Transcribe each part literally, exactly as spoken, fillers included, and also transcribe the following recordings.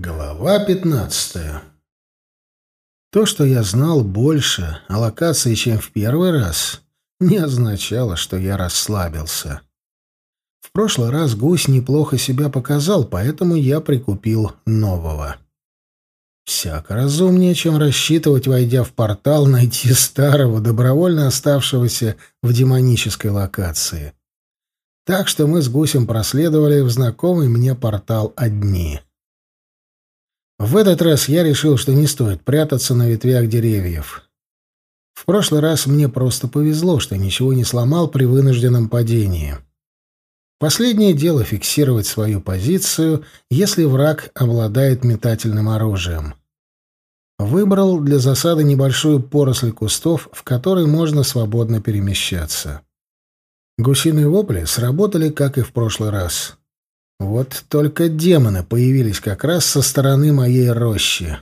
Глава пятнадцатая. То, что я знал больше о локации, чем в первый раз, не означало, что я расслабился. В прошлый раз гусь неплохо себя показал, поэтому я прикупил нового. Всяко разумнее, чем рассчитывать, войдя в портал, найти старого, добровольно оставшегося в демонической локации. Так что мы с гусем проследовали в знакомый мне портал одни. В этот раз я решил, что не стоит прятаться на ветвях деревьев. В прошлый раз мне просто повезло, что ничего не сломал при вынужденном падении. Последнее дело — фиксировать свою позицию, если враг обладает метательным оружием. Выбрал для засады небольшую поросль кустов, в которой можно свободно перемещаться. Гусиные вопли сработали, как и в прошлый раз. Вот только демоны появились как раз со стороны моей рощи.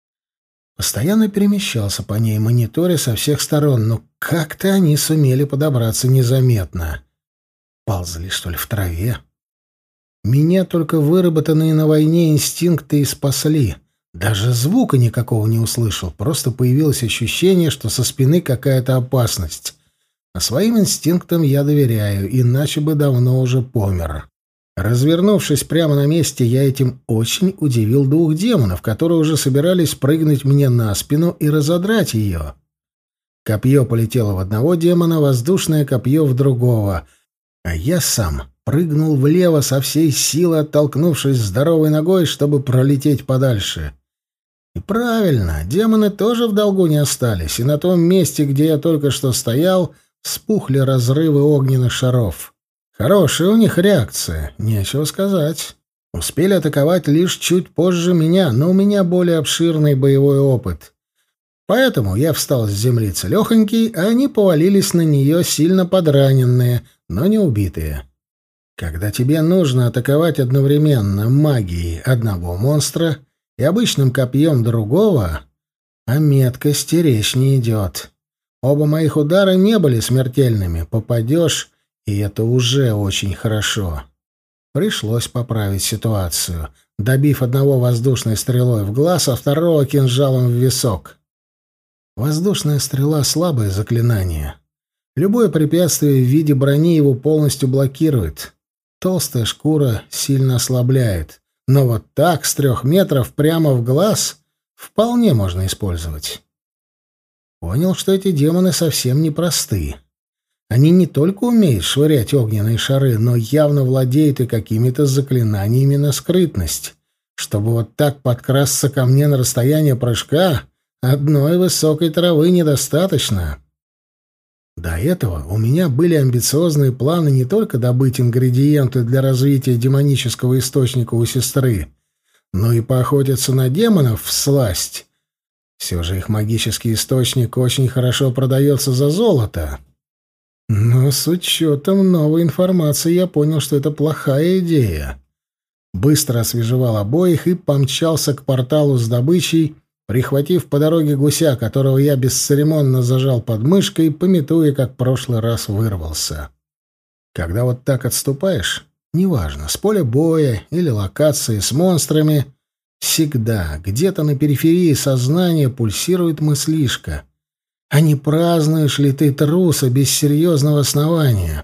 Постоянно перемещался по ней, мониторя со всех сторон, но как-то они сумели подобраться незаметно. Ползли, что ли, в траве? Меня только выработанные на войне инстинкты и спасли. Даже звука никакого не услышал, просто появилось ощущение, что со спины какая-то опасность. А своим инстинктам я доверяю, иначе бы давно уже помер. Развернувшись прямо на месте, я этим очень удивил двух демонов, которые уже собирались прыгнуть мне на спину и разодрать ее. Копье полетело в одного демона, воздушное копье в другого, а я сам прыгнул влево со всей силы, оттолкнувшись здоровой ногой, чтобы пролететь подальше. И правильно, демоны тоже в долгу не остались, и на том месте, где я только что стоял, вспухли разрывы огненных шаров. Хорошая у них реакция, нечего сказать. Успели атаковать лишь чуть позже меня, но у меня более обширный боевой опыт. Поэтому я встал с земли целехонький, а они повалились на нее сильно подраненные, но не убитые. Когда тебе нужно атаковать одновременно магией одного монстра и обычным копьем другого, а меткости речь не идет. Оба моих удара не были смертельными, попадешь... И это уже очень хорошо. Пришлось поправить ситуацию, добив одного воздушной стрелой в глаз, а второго кинжалом в висок. Воздушная стрела — слабое заклинание. Любое препятствие в виде брони его полностью блокирует. Толстая шкура сильно ослабляет. Но вот так, с трех метров прямо в глаз, вполне можно использовать. Понял, что эти демоны совсем непросты. Они не только умеют швырять огненные шары, но явно владеют и какими-то заклинаниями на скрытность. Чтобы вот так подкрасться ко мне на расстояние прыжка, одной высокой травы недостаточно. До этого у меня были амбициозные планы не только добыть ингредиенты для развития демонического источника у сестры, но и поохотиться на демонов всласть. Все же их магический источник очень хорошо продается за золото. Но с учетом новой информации я понял, что это плохая идея. Быстро освежевал обоих и помчался к порталу с добычей, прихватив по дороге гуся, которого я бесцеремонно зажал под мышкой, памятуя, как в прошлый раз вырвался. Когда вот так отступаешь, неважно, с поля боя или локации с монстрами, всегда где-то на периферии сознания пульсирует мыслишка. А не празднуешь ли ты труса без серьезного основания?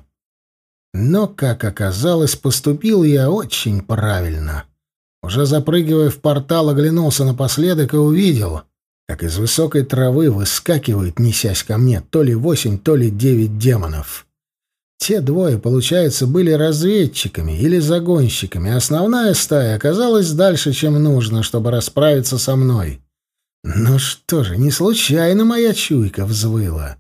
Но, как оказалось, поступил я очень правильно. Уже запрыгивая в портал, оглянулся напоследок и увидел, как из высокой травы выскакивают, несясь ко мне, то ли восемь, то ли девять демонов. Те двое, получается, были разведчиками или загонщиками, а основная стая оказалась дальше, чем нужно, чтобы расправиться со мной. Ну что же, не случайно моя чуйка взвыла.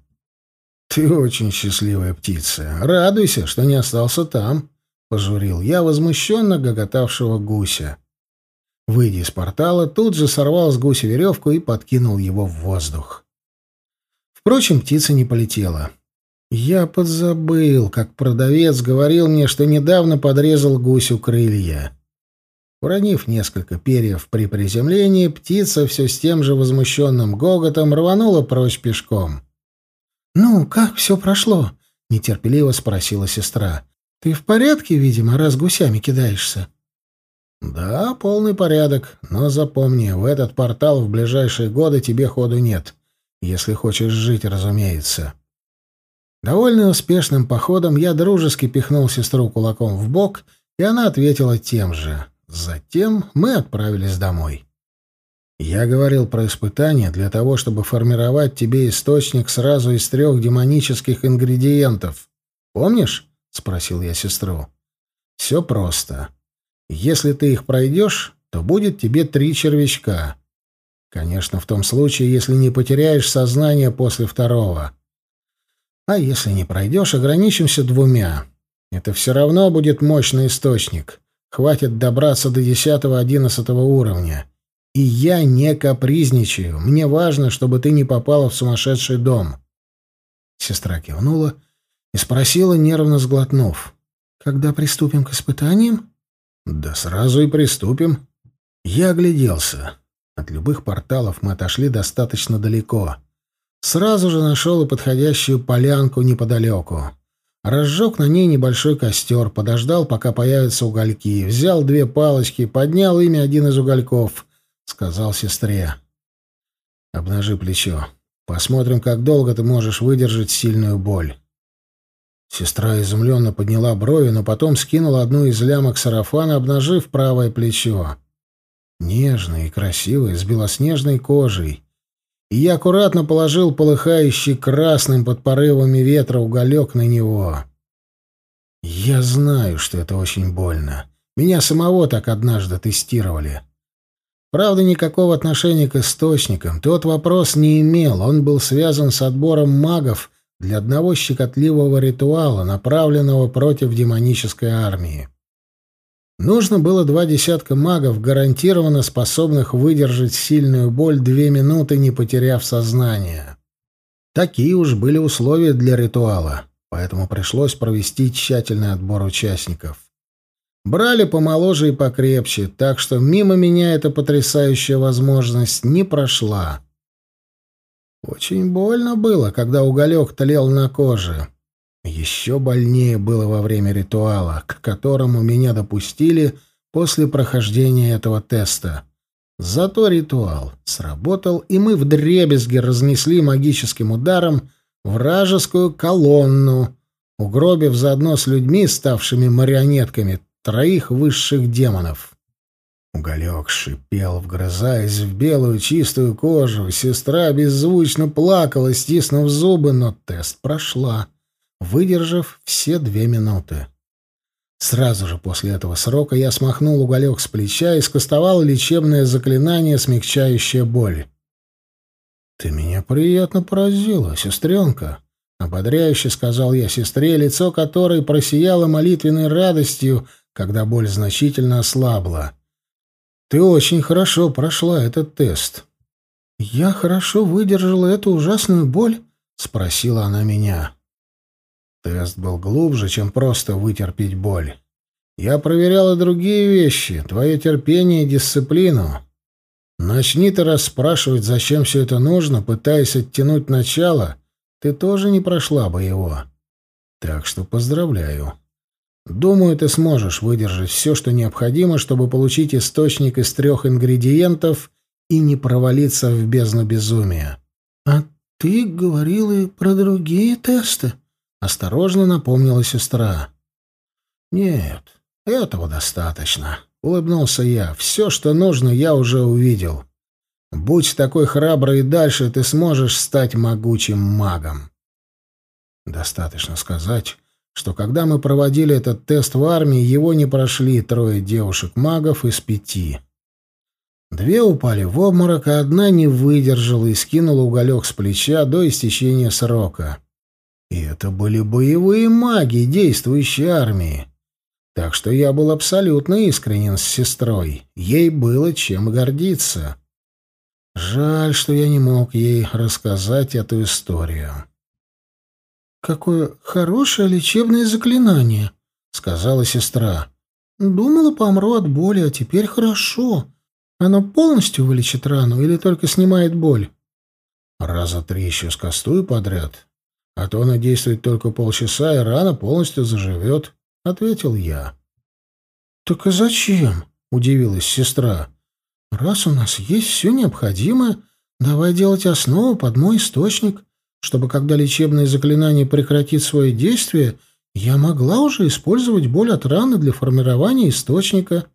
Ты очень счастливая птица. Радуйся, что не остался там, — пожурил я возмущенно гоготавшего гуся. Выйдя из портала, тут же сорвал с гуся веревку и подкинул его в воздух. Впрочем, птица не полетела. Я подзабыл, как продавец говорил мне, что недавно подрезал гусю крылья. Уронив несколько перьев при приземлении, птица все с тем же возмущенным гоготом рванула прочь пешком. «Ну, как все прошло?» — нетерпеливо спросила сестра. «Ты в порядке, видимо, раз гусями кидаешься?» Да, полный порядок, но запомни, в этот портал в ближайшие годы тебе ходу нет, если хочешь жить, разумеется. Довольно успешным походом я дружески пихнул сестру кулаком в бок, и она ответила тем же. Затем мы отправились домой. Я говорил про испытание для того, чтобы формировать тебе источник сразу из трех демонических ингредиентов. Помнишь? — спросил я сестру. Все просто. Если ты их пройдешь, то будет тебе три червячка. Конечно, в том случае, если не потеряешь сознание после второго. А если не пройдешь, ограничимся двумя. Это все равно будет мощный источник. Хватит добраться до десятого-одиннадцатого уровня. И я не капризничаю. Мне важно, чтобы ты не попала в сумасшедший дом. Сестра кивнула и спросила, нервно сглотнув. «Когда приступим к испытаниям?» «Да сразу и приступим». Я огляделся. От любых порталов мы отошли достаточно далеко. Сразу же нашел и подходящую полянку неподалеку. Разжег на ней небольшой костер, подождал, пока появятся угольки, взял две палочки, поднял ими один из угольков, сказал сестре. «Обнажи плечо. Посмотрим, как долго ты можешь выдержать сильную боль». Сестра изумленно подняла брови, но потом скинула одну из лямок сарафана, обнажив правое плечо. Нежное и красивое, с белоснежной кожей. И я аккуратно положил полыхающий красным под порывами ветра уголек на него. Я знаю, что это очень больно. Меня самого так однажды тестировали. Правда, никакого отношения к источникам тот вопрос не имел. Он был связан с отбором магов для одного щекотливого ритуала, направленного против демонической армии. Нужно было два десятка магов, гарантированно способных выдержать сильную боль две минуты, не потеряв сознание. Такие уж были условия для ритуала, поэтому пришлось провести тщательный отбор участников. Брали помоложе и покрепче, так что мимо меня эта потрясающая возможность не прошла. Очень больно было, когда уголек тлел на коже. Еще больнее было во время ритуала, к которому меня допустили после прохождения этого теста. Зато ритуал сработал, и мы вдребезги разнесли магическим ударом вражескую колонну, угробив заодно с людьми, ставшими марионетками, троих высших демонов. Уголек шипел, вгрызаясь в белую чистую кожу. Сестра беззвучно плакала, стиснув зубы, но тест прошла, выдержав все две минуты. Сразу же после этого срока я смахнул уголек с плеча и скостовал лечебное заклинание, смягчающее боль. «Ты меня приятно поразила, сестренка», — ободряюще сказал я сестре, лицо которой просияло молитвенной радостью, когда боль значительно ослабла. «Ты очень хорошо прошла этот тест». «Я хорошо выдержала эту ужасную боль?» — спросила она меня. Тест был глубже, чем просто вытерпеть боль. Я проверял и другие вещи, твое терпение и дисциплину. Начни ты расспрашивать, зачем все это нужно, пытаясь оттянуть начало, ты тоже не прошла бы его. Так что поздравляю. Думаю, ты сможешь выдержать все, что необходимо, чтобы получить источник из трех ингредиентов и не провалиться в бездну безумия. — А ты говорил и про другие тесты? — осторожно напомнила сестра. — Нет, этого достаточно, — улыбнулся я. — Все, что нужно, я уже увидел. Будь такой храброй и дальше, ты сможешь стать могучим магом. Достаточно сказать, что когда мы проводили этот тест в армии, его не прошли трое девушек-магов из пяти. Две упали в обморок, а одна не выдержала и скинула уголек с плеча до истечения срока. И это были боевые маги действующей армии. Так что я был абсолютно искренен с сестрой. Ей было чем гордиться. Жаль, что я не мог ей рассказать эту историю. «Какое хорошее лечебное заклинание», — сказала сестра. «Думала, помру от боли, а теперь хорошо. Оно полностью вылечит рану или только снимает боль?» «Раза три еще скастую подряд, а то она действует только полчаса, и рана полностью заживет», — ответил я. «Так и зачем?» — удивилась сестра. «Раз у нас есть все необходимое, давай делать основу под мой источник, чтобы, когда лечебное заклинание прекратит свое действие, я могла уже использовать боль от раны для формирования источника».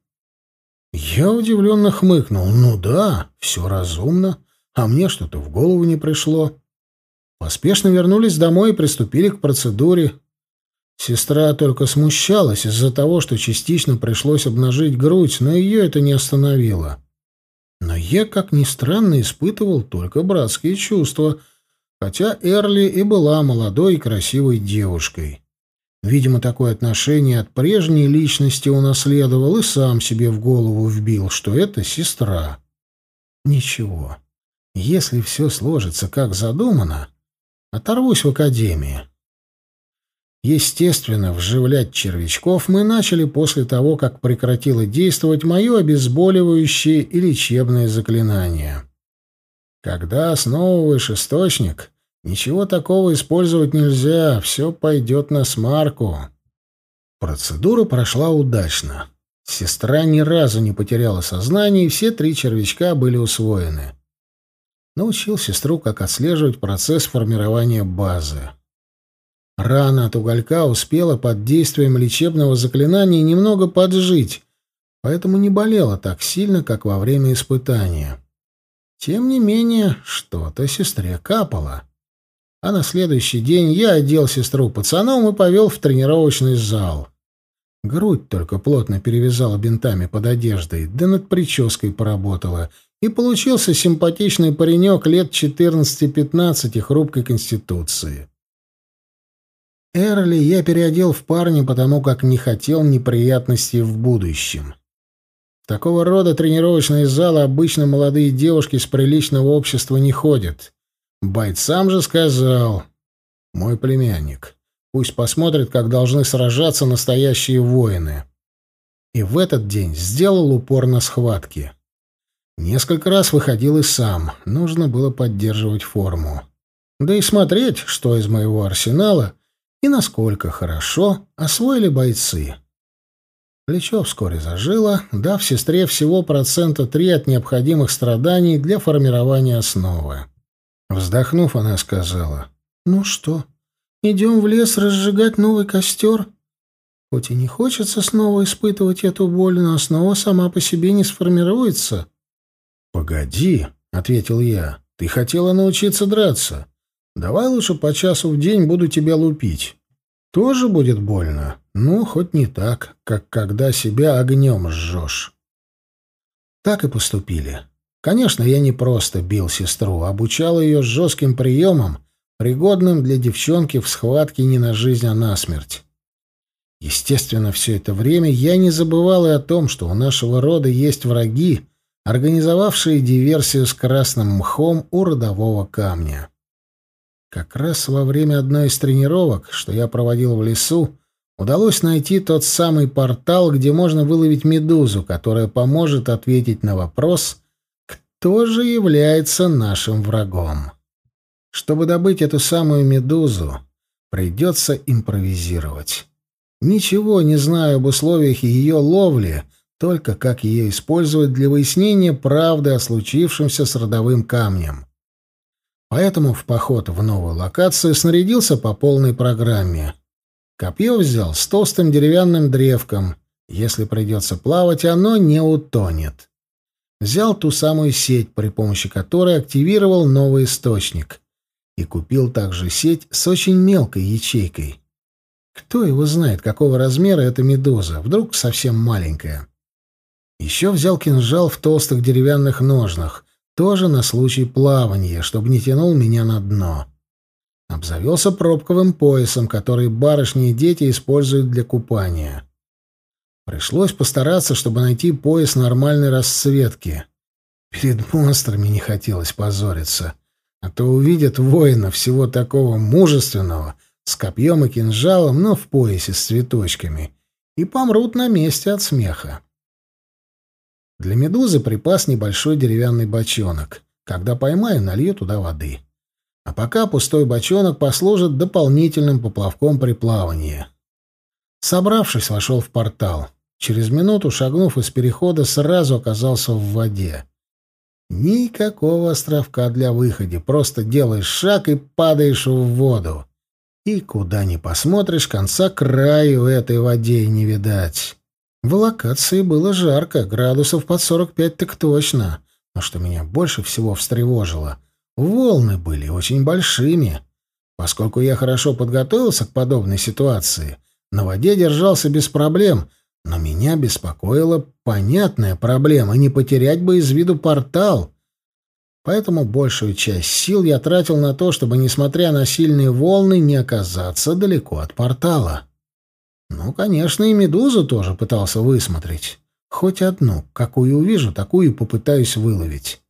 Я удивленно хмыкнул. «Ну да, все разумно, а мне что-то в голову не пришло». Поспешно вернулись домой и приступили к процедуре. Сестра только смущалась из-за того, что частично пришлось обнажить грудь, но ее это не остановило. Но я, как ни странно, испытывал только братские чувства, хотя Эрли и была молодой и красивой девушкой. Видимо, такое отношение от прежней личности унаследовал и сам себе в голову вбил, что это сестра. Ничего, если все сложится как задумано, оторвусь в академии. Естественно, вживлять червячков мы начали после того, как прекратило действовать мое обезболивающее и лечебное заклинание. Когда основываешь источник, ничего такого использовать нельзя, все пойдет на смарку. Процедура прошла удачно. Сестра ни разу не потеряла сознание, и все три червячка были усвоены. Научил сестру, как отслеживать процесс формирования базы. Рана от уголька успела под действием лечебного заклинания немного поджить, поэтому не болела так сильно, как во время испытания. Тем не менее, что-то сестре капало. А на следующий день я одел сестру пацаном и повел в тренировочный зал. Грудь только плотно перевязала бинтами под одеждой, да над прической поработала, и получился симпатичный паренек лет четырнадцати-пятнадцати хрупкой конституции. Эрли я переодел в парня, потому как не хотел неприятностей в будущем. В такого рода тренировочные залы обычно молодые девушки с приличного общества не ходят. Байт сам же сказал: «Мой племянник, пусть посмотрит, как должны сражаться настоящие воины». И в этот день сделал упор на схватки. Несколько раз выходил и сам, нужно было поддерживать форму. Да и смотреть, что из моего арсенала и насколько хорошо освоили бойцы. Плечо вскоре зажило, дав сестре всего процента три от необходимых страданий для формирования основы. Вздохнув, она сказала: «Ну что, идем в лес разжигать новый костер? Хоть и не хочется снова испытывать эту боль, но основа сама по себе не сформируется». «Погоди», — ответил я, — «ты хотела научиться драться. Давай лучше по часу в день буду тебя лупить. Тоже будет больно, но хоть не так, как когда себя огнем жжешь». Так и поступили. Конечно, я не просто бил сестру, а обучал ее жестким приемам, пригодным для девчонки в схватке не на жизнь, а на смерть. Естественно, все это время я не забывал и о том, что у нашего рода есть враги, организовавшие диверсию с красным мхом у родового камня. Как раз во время одной из тренировок, что я проводил в лесу, удалось найти тот самый портал, где можно выловить медузу, которая поможет ответить на вопрос, кто же является нашим врагом. Чтобы добыть эту самую медузу, придется импровизировать. Ничего не знаю об условиях ее ловли, только как ее использовать для выяснения правды о случившемся с родовым камнем. Поэтому в поход в новую локацию снарядился по полной программе. Копье взял с толстым деревянным древком. Если придется плавать, оно не утонет. Взял ту самую сеть, при помощи которой активировал новый источник. И купил также сеть с очень мелкой ячейкой. Кто его знает, какого размера эта медуза, вдруг совсем маленькая. Еще взял кинжал в толстых деревянных ножнах, тоже на случай плавания, чтобы не тянул меня на дно. Обзавелся пробковым поясом, который барышни и дети используют для купания. Пришлось постараться, чтобы найти пояс нормальной расцветки. Перед монстрами не хотелось позориться, а то увидят воина всего такого мужественного, с копьем и кинжалом, но в поясе с цветочками, и помрут на месте от смеха. Для медузы припас небольшой деревянный бочонок. Когда поймаю, налью туда воды. А пока пустой бочонок послужит дополнительным поплавком при плавании. Собравшись, вошел в портал. Через минуту, шагнув из перехода, сразу оказался в воде. Никакого островка для выхода, просто делаешь шаг и падаешь в воду. И куда ни посмотришь, конца краю этой воде не видать. В локации было жарко, градусов под сорок пять так точно. Но что меня больше всего встревожило, волны были очень большими. Поскольку я хорошо подготовился к подобной ситуации, на воде держался без проблем, но меня беспокоила понятная проблема — не потерять бы из виду портал. Поэтому большую часть сил я тратил на то, чтобы, несмотря на сильные волны, не оказаться далеко от портала. Ну, конечно, и медузу тоже пытался высмотреть. Хоть одну, какую увижу, такую и попытаюсь выловить.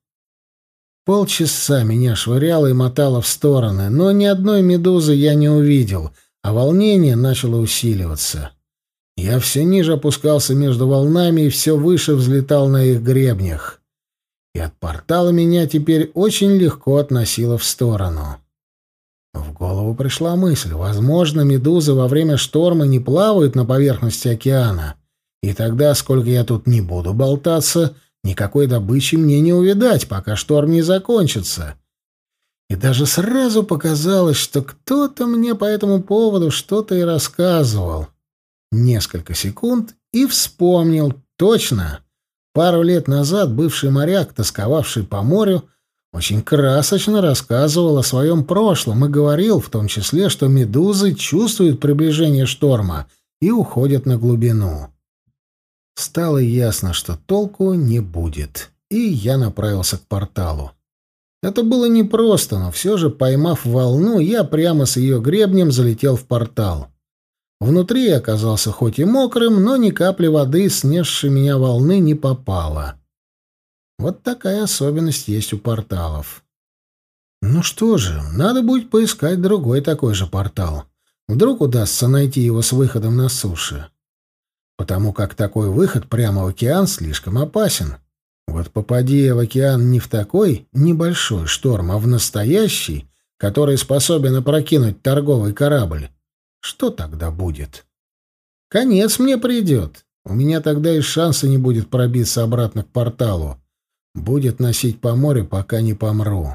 Полчаса меня швыряло и мотало в стороны, но ни одной медузы я не увидел, а волнение начало усиливаться. Я все ниже опускался между волнами и все выше взлетал на их гребнях. И от портала меня теперь очень легко относило в сторону. В голову пришла мысль: возможно, медузы во время шторма не плавают на поверхности океана, и тогда, сколько я тут не буду болтаться, никакой добычи мне не увидать, пока шторм не закончится. И даже сразу показалось, что кто-то мне по этому поводу что-то и рассказывал. Несколько секунд и вспомнил. Точно! Пару лет назад бывший моряк, тосковавший по морю, очень красочно рассказывал о своем прошлом и говорил в том числе, что медузы чувствуют приближение шторма и уходят на глубину. Стало ясно, что толку не будет, и я направился к порталу. Это было непросто, но все же, поймав волну, я прямо с ее гребнем залетел в портал. Внутри я оказался хоть и мокрым, но ни капли воды, снесшей меня волны, не попало. Вот такая особенность есть у порталов. Ну что же, надо будет поискать другой такой же портал. Вдруг удастся найти его с выходом на суше. Потому как такой выход прямо в океан слишком опасен. Вот попади я в океан не в такой небольшой шторм, а в настоящий, который способен опрокинуть торговый корабль, что тогда будет? Конец мне придет. У меня тогда и шанса не будет пробиться обратно к порталу. Будет носить по морю, пока не помру.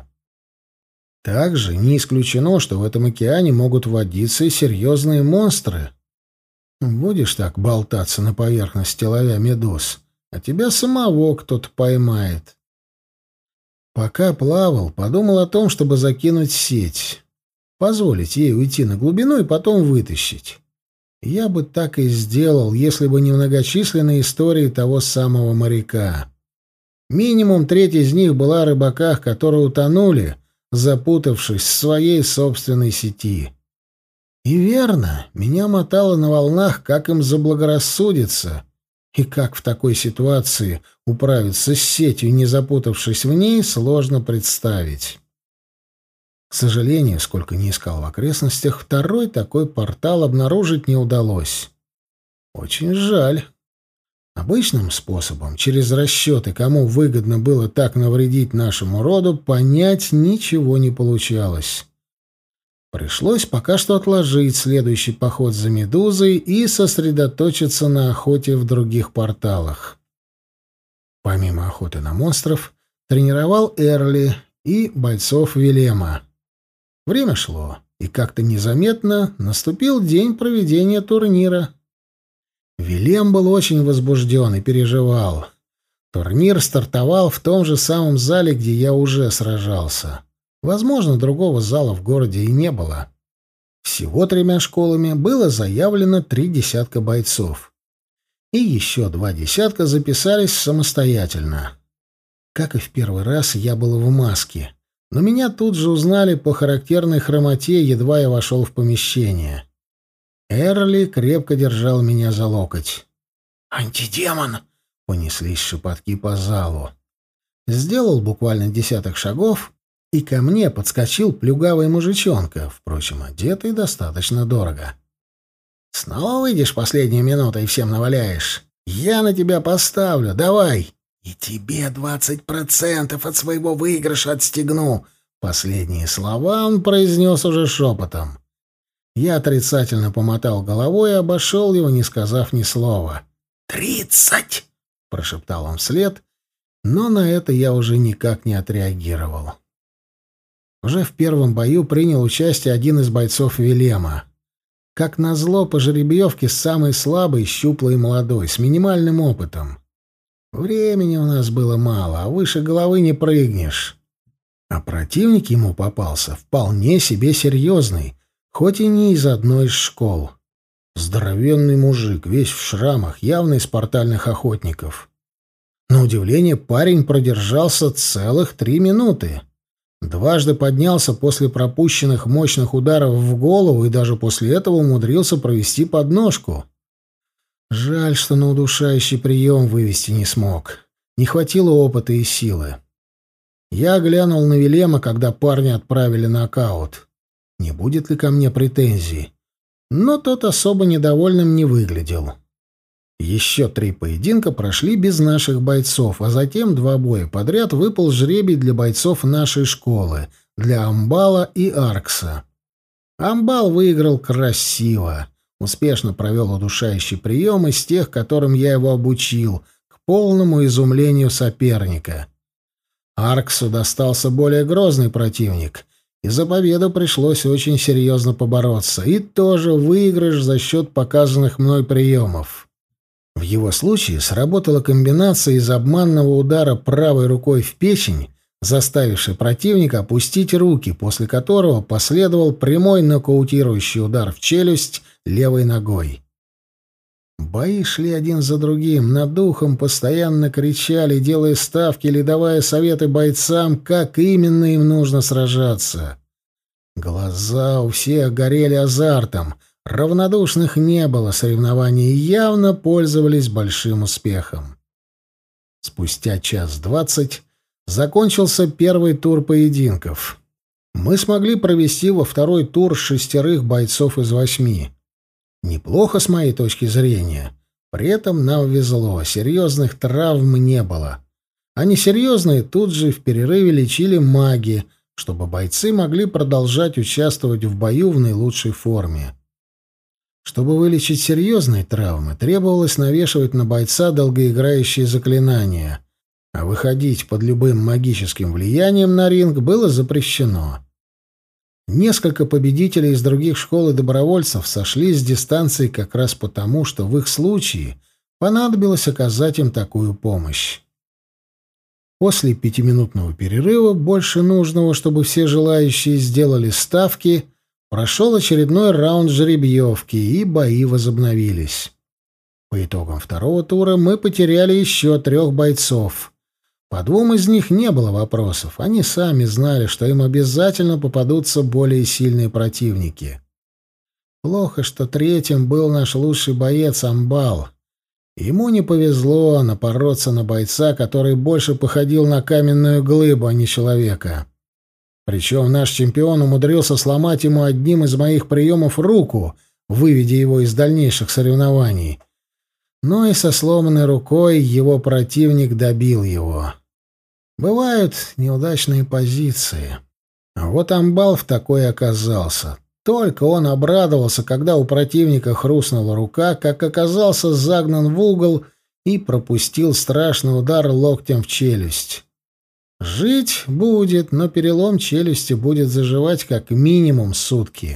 Также не исключено, что в этом океане могут водиться и серьезные монстры. Будешь так болтаться на поверхности, ловя медуз, а тебя самого кто-то поймает. Пока плавал, подумал о том, чтобы закинуть сеть. Позволить ей уйти на глубину и потом вытащить. Я бы так и сделал, если бы не многочисленные истории того самого моряка. Минимум треть из них была о рыбаках, которые утонули, запутавшись в своей собственной сети. И верно, меня мотало на волнах, как им заблагорассудится, и как в такой ситуации управиться с сетью, не запутавшись в ней, сложно представить. К сожалению, сколько ни искал в окрестностях, второй такой портал обнаружить не удалось. Очень жаль. Обычным способом, через расчеты, кому выгодно было так навредить нашему роду, понять ничего не получалось. Пришлось пока что отложить следующий поход за медузой и сосредоточиться на охоте в других порталах. Помимо охоты на монстров, тренировал Эрли и бойцов Вилема. Время шло, и как-то незаметно наступил день проведения турнира. Вилем был очень возбужден и переживал. Турнир стартовал в том же самом зале, где я уже сражался. Возможно, другого зала в городе и не было. Всего тремя школами было заявлено три десятка бойцов. И еще два десятка записались самостоятельно. Как и в первый раз, я был в маске. Но меня тут же узнали по характерной хромоте, едва я вошел в помещение. Эрли крепко держал меня за локоть. «Антидемон!» — понеслись шепотки по залу. Сделал буквально десяток шагов, и ко мне подскочил плюгавый мужичонка, впрочем, одетый достаточно дорого. «Снова выйдешь последнюю минуту и всем наваляешь? Я на тебя поставлю, давай!» «И тебе двадцать процентов от своего выигрыша отстегну!» Последние слова он произнес уже шепотом. Я отрицательно помотал головой и обошел его, не сказав ни слова. «Тридцать!» — прошептал он вслед, но на это я уже никак не отреагировал. Уже в первом бою принял участие один из бойцов Вилема. Как назло, по жеребьевке самый слабый, щуплый и молодой, с минимальным опытом. Времени у нас было мало, а выше головы не прыгнешь. А противник ему попался вполне себе серьезный, хоть и не из одной из школ. Здоровенный мужик, весь в шрамах, явно из портальных охотников. На удивление, парень продержался целых три минуты. Дважды поднялся после пропущенных мощных ударов в голову и даже после этого умудрился провести подножку. Жаль, что на удушающий прием вывести не смог. Не хватило опыта и силы. Я глянул на Вилема, когда парня отправили на нокаут. Не будет ли ко мне претензий? Но тот особо недовольным не выглядел. Еще три поединка прошли без наших бойцов, а затем два боя подряд выпал жребий для бойцов нашей школы, для Амбала и Аркса. Амбал выиграл красиво, успешно провел удушающий прием из тех, которым я его обучил, к полному изумлению соперника. Арксу достался более грозный противник, и за победу пришлось очень серьезно побороться, и тоже выигрыш за счет показанных мной приемов. В его случае сработала комбинация из обманного удара правой рукой в печень, заставивший противника опустить руки, после которого последовал прямой нокаутирующий удар в челюсть левой ногой. Бои шли один за другим, над духом постоянно кричали, делая ставки или давая советы бойцам, как именно им нужно сражаться. Глаза у всех горели азартом, равнодушных не было, соревнования явно пользовались большим успехом. Спустя час двадцать закончился первый тур поединков. Мы смогли провести во второй тур шестерых бойцов из восьми. Неплохо с моей точки зрения. При этом нам везло, серьезных травм не было. А несерьезные тут же в перерыве лечили маги, чтобы бойцы могли продолжать участвовать в бою в наилучшей форме. Чтобы вылечить серьезные травмы, требовалось навешивать на бойца долгоиграющие заклинания, а выходить под любым магическим влиянием на ринг было запрещено. Несколько победителей из других школ и добровольцев сошли с дистанции как раз потому, что в их случае понадобилось оказать им такую помощь. После пятиминутного перерыва, больше нужного, чтобы все желающие сделали ставки, прошел очередной раунд жеребьевки, и бои возобновились. По итогам второго тура мы потеряли еще трех бойцов. По двум из них не было вопросов. Они сами знали, что им обязательно попадутся более сильные противники. Плохо, что третьим был наш лучший боец Амбал. Ему не повезло напороться на бойца, который больше походил на каменную глыбу, а не человека. Причем наш чемпион умудрился сломать ему одним из моих приемов руку, выведя его из дальнейших соревнований. Но и со сломанной рукой его противник добил его. Бывают неудачные позиции. А вот Амбал в такой оказался. Только он обрадовался, когда у противника хрустнула рука, как оказался загнан в угол и пропустил страшный удар локтем в челюсть. Жить будет, но перелом челюсти будет заживать как минимум сутки.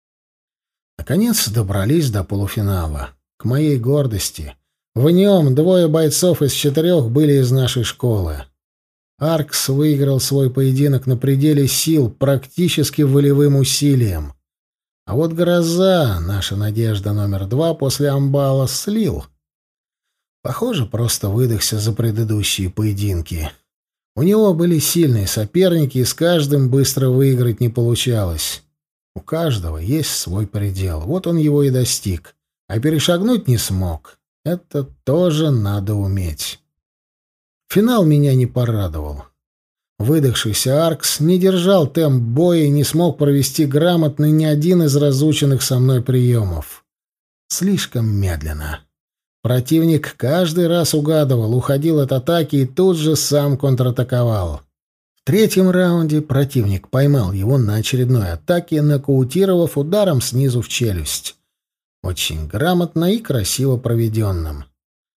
Наконец добрались до полуфинала. К моей гордости. В нем двое бойцов из четырех были из нашей школы. Аркс выиграл свой поединок на пределе сил, практически волевым усилием. А вот Гроза, наша надежда номер два после Амбала, слил. Похоже, просто выдохся за предыдущие поединки. У него были сильные соперники, и с каждым быстро выиграть не получалось. У каждого есть свой предел. Вот он его и достиг. А перешагнуть не смог. Это тоже надо уметь. Финал меня не порадовал. Выдохшийся Аркс не держал темп боя и не смог провести грамотно ни один из разученных со мной приемов. Слишком медленно. Противник каждый раз угадывал, уходил от атаки и тут же сам контратаковал. В третьем раунде противник поймал его на очередной атаке, нокаутировав ударом снизу в челюсть. Очень грамотно и красиво проведенным.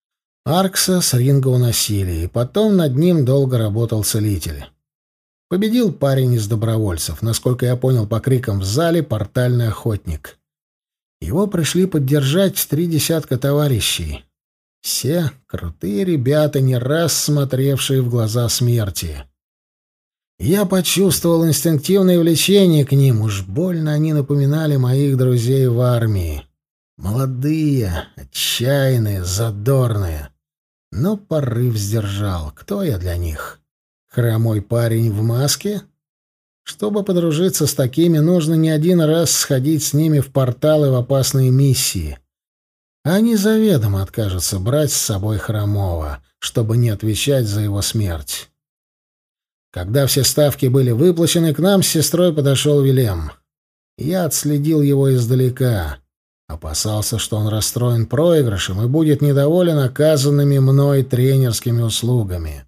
Аркса с ринга уносили, и потом над ним долго работал целитель. Победил парень из добровольцев, насколько я понял по крикам в зале, портальный охотник. Его пришли поддержать три десятка товарищей. Все крутые ребята, не раз смотревшие в глаза смерти. Я почувствовал инстинктивное влечение к ним, уж больно они напоминали моих друзей в армии. Молодые, отчаянные, задорные. Но порыв сдержал. Кто я для них? Хромой парень в маске? Чтобы подружиться с такими, нужно не один раз сходить с ними в порталы в опасные миссии. Они заведомо откажутся брать с собой Хромого, чтобы не отвечать за его смерть. Когда все ставки были выплачены, к нам с сестрой подошел Вилем. Я отследил его издалека. Опасался, что он расстроен проигрышем и будет недоволен оказанными мной тренерскими услугами.